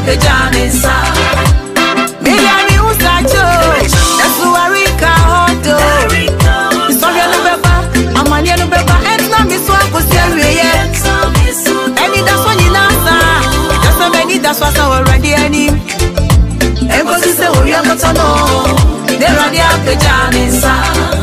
pejanisa. Media mi usacho. That's who I rika hoto. Sorry no beba, amani no beba. Etna mi swa kusiye. Any that's what you nasa. Just a many that's what I already any. Ego se wo ya kotono. De radia pejanisa.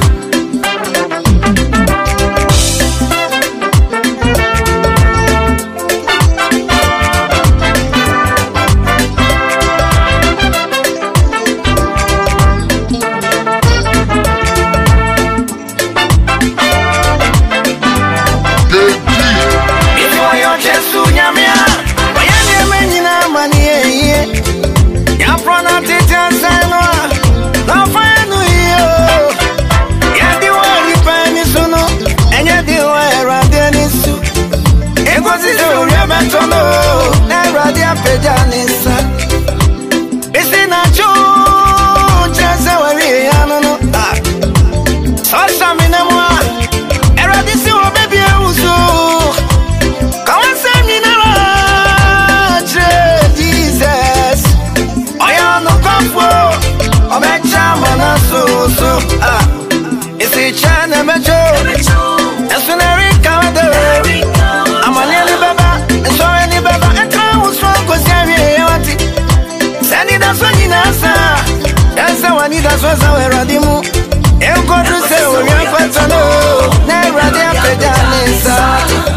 That's what I radimu. Encontro se o ya fatano. Na radia pejanisa.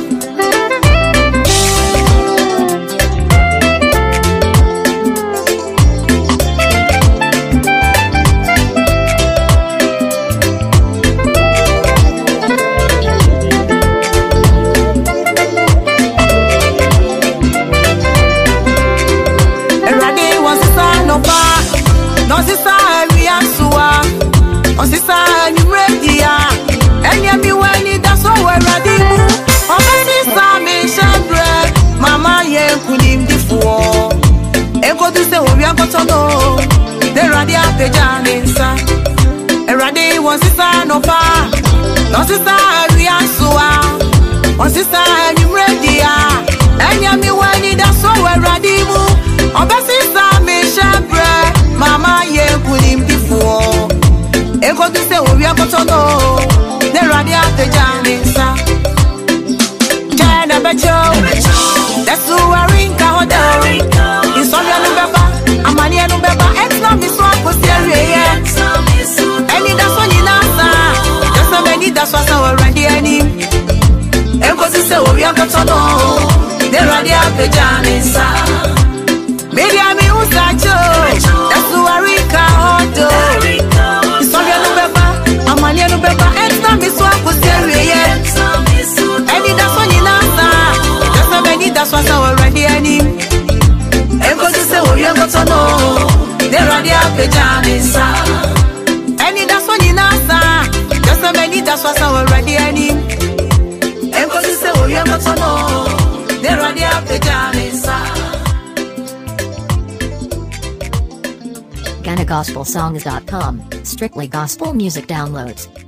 Pejanisa, Eradi was sister no pa, no sister we ansua, one sister you ready and yami wani da so Eradi mu, oba sister me shebre, mama ye kunim before, ego to say we are kotono, the radia pejanisa, China becho, that's who I ring hotel, in some beba, amani no beba, it's not me swap. Any that's what you nasa. Just so many that's what I already any. Ego se wo ya kotono. De radia pejanisa. Media mi usacho. That's who I rika hoto. Sorry no beba, amani no beba. Extra mi swap kusiye. Any that's what you nasa. Just so many that's what I already any. Ego se wo ya kotono. The radia pejanisa. Any that's what you nasa. Just so many that's what I already any. Enko se wo ya kotono. The radia pejanisa. GhanaGospelSongs.com. Strictly gospel music downloads.